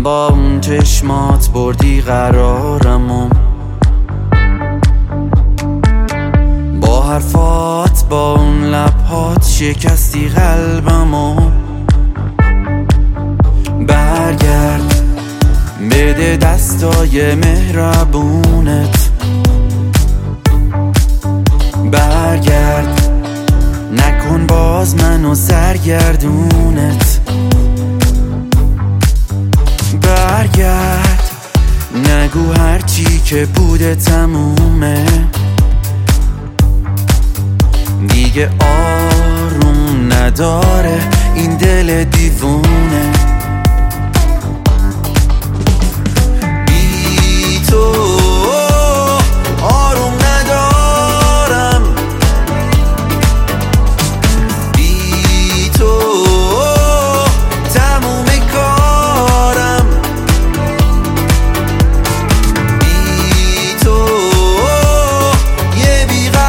با اون چشمات بردی قرارمو، با حرفات با اون لبهات شکستی قلبمو. برگرد بده دستای مهربونت، برگرد نکن باز منو سرگردونت. برگرد نگو هرچی که بوده تمومه، دیگه آروم نداره این دل دیوونه. بی تو آروم ندارم، بی تو تموم کارم، بی تو یه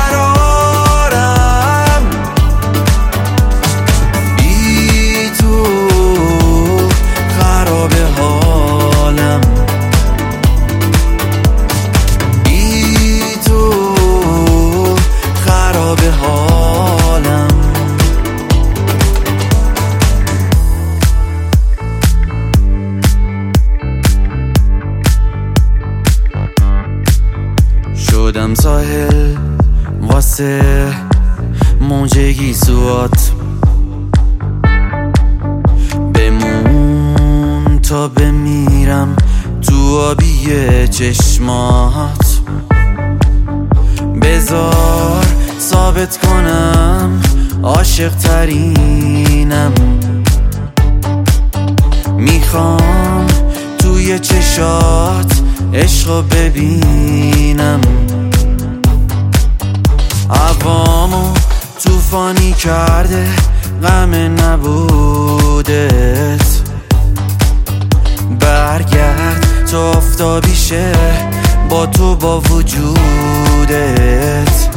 بیقرارم، بی تو خراب حالم، بی تو خراب حالم. شدم ساحل واسه موجگی سوات، بمون تا بمیرم تو آبی چشمات. بذار ثابت کنم عاشق ترینم، میخوام توی چشات عشقو ببینم. عوامو طوفانی کرده غم نبودت، برگرد تا آفتابی شه با تو با وجودت.